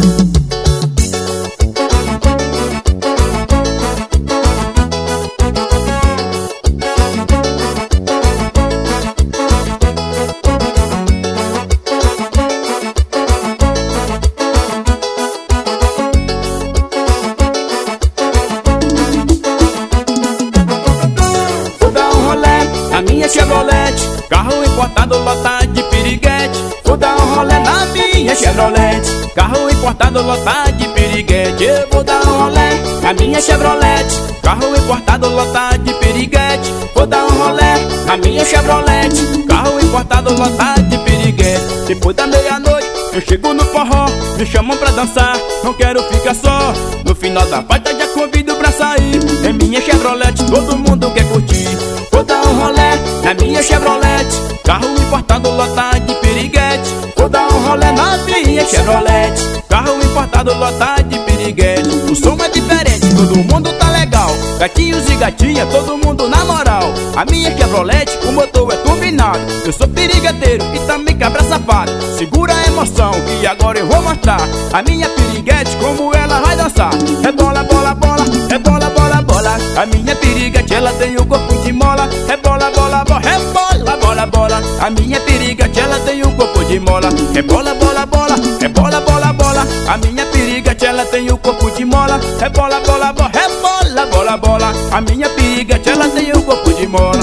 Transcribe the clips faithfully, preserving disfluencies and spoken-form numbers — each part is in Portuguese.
Chevrolet, carro importado lotado de piriguete. Vou dar um rolê na minha Chevrolet, carro importado lotado de piriguete. Eu vou dar um rolê na minha Chevrolet, carro importado lotado de piriguete. Vou dar um rolê na minha Chevrolet, carro importado lotado de piriguete. Depois da meia-noite eu chego no forró, me chamam pra dançar, não quero ficar só. No final da festa já convido pra sair, em minha Chevrolet todo mundo quer curtir. Vou dar um rolê na minha Chevrolet, carro importado lotado de piriguete. Vou dar um rolê na minha Chevrolet, carro importado lotado de piriguete. O som é diferente, todo mundo tá legal, gatinhos e gatinha, todo mundo na moral. A minha Chevrolet, o motor é turbinado, eu sou pirigueteiro e também cabra safado. Segura a emoção que agora eu vou mostrar a minha piriguete, como ela vai dançar. Rebola, bola, bola, rebola, bola, bola. A minha piriguete, ela tem o corpo de mola. Rebola, bola, bola, rebola, bola, bola. A minha piriguete, ela tem o corpo de mola. Rebola, bola, bola, rebola, bola, bola. A minha piriguete, ela tem o corpo de mola. Rebola, bola, bola, rebola, bola, bola. A minha piriguete, ela tem o corpo de mola.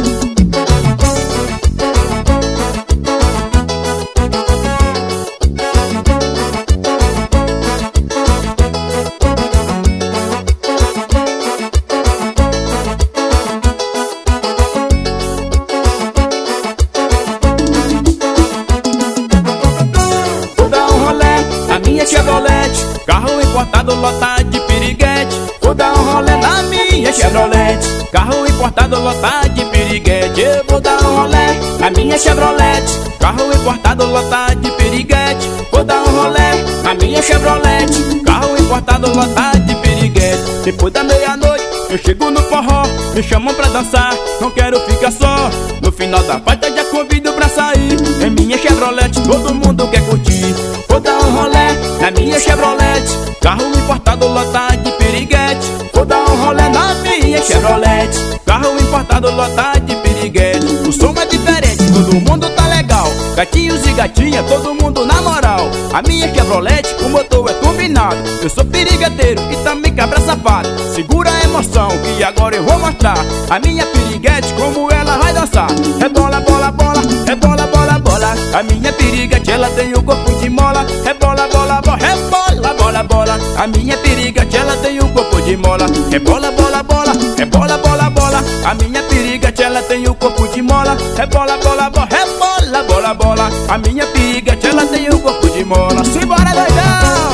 Chevrolet, carro importado lotado de piriguete. Vou dar um rolê na minha Chevrolet, carro importado lotado de piriguete. Eu vou dar um rolê na minha Chevrolet, carro importado lotado de piriguete. Vou dar um rolê na minha Chevrolet, carro importado lotado de piriguete. Depois da meia-noite eu chego no forró, me chamam pra dançar, não quero ficar só. No final da festa já convido pra sair, em minha Chevrolet todo mundo quer curtir. Vou dar um rolê na minha Chevrolet, carro importado lotado de piriguete. Vou dar um rolê na minha Chevrolet, carro importado lotado de piriguete. O som é diferente, todo mundo tá legal, gatinhos e gatinha, todo mundo na moral. A minha Chevrolet, o motor é turbinado, eu sou pirigueteiro e também cabra safado. Segura a emoção que agora eu vou mostrar a minha piriguete, como ela vai dançar. Rebola, bola, bola, rebola, bola, bola. A minha piriguete, ela tem o corpo de mola. Rebola, bola, bola, rebola, bola, bola. A minha piriguete, ela tem o corpo de mola. Rebola, bola, bola, rebola, bola, bola. A minha piriguete, ela tem o corpo de mola. Rebola, bola, bola, rebola, bola, bola. A minha piriguete, ela tem o corpo de mola. Simbora, doidão!